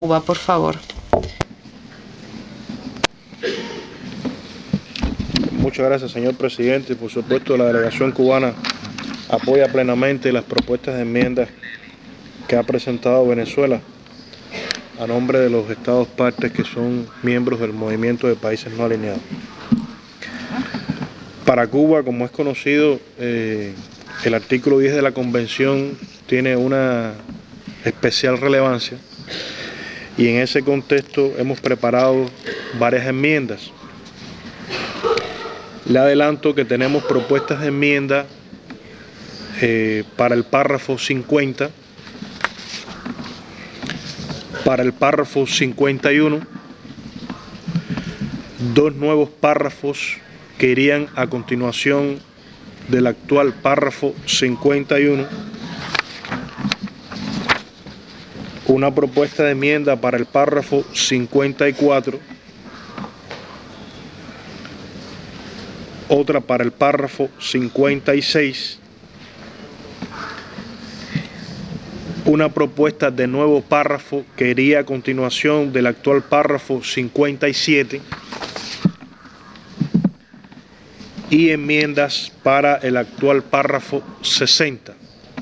Cuba, por favor. Muchas gracias, señor presidente. Por supuesto, la delegación cubana apoya plenamente las propuestas de enmiendas que ha presentado Venezuela a nombre de los estados partes que son miembros del movimiento de países no alineados. Para Cuba, como es conocido, el artículo 10 de la Convención tiene una especial relevancia y en ese contexto hemos preparado varias enmiendas. Le adelanto que tenemos propuestas de enmienda para el párrafo 50, para el párrafo 51, dos nuevos párrafos que irían a continuación del actual párrafo 51, una propuesta de enmienda para el párrafo 54, otra para el párrafo 56, una propuesta de nuevo párrafo que iría a continuación del actual párrafo 57 y enmiendas para el actual párrafo 60.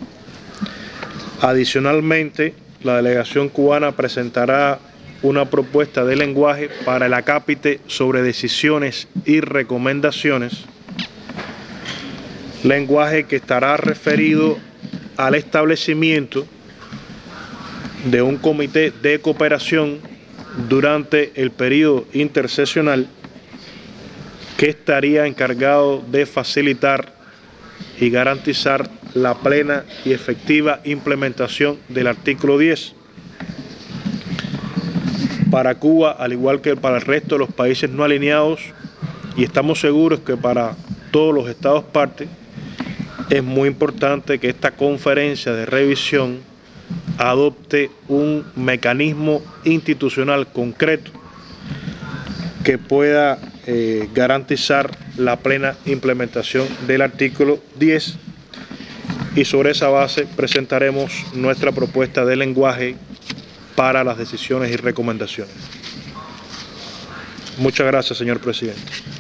Adicionalmente, la delegación cubana presentará una propuesta de lenguaje para el acápite sobre decisiones y recomendaciones, lenguaje que estará referido al establecimiento de un comité de cooperación durante el periodo intersesional que estaría encargado de facilitar y garantizar la plena y efectiva implementación del artículo 10. Para Cuba, al igual que para el resto de los países no alineados, y estamos seguros que para todos los estados partes, es muy importante que esta conferencia de revisión adopte un mecanismo institucional concreto que pueda garantizar la plena implementación del artículo 10 y sobre esa base presentaremos nuestra propuesta de lenguaje para las decisiones y recomendaciones. Muchas gracias, señor presidente.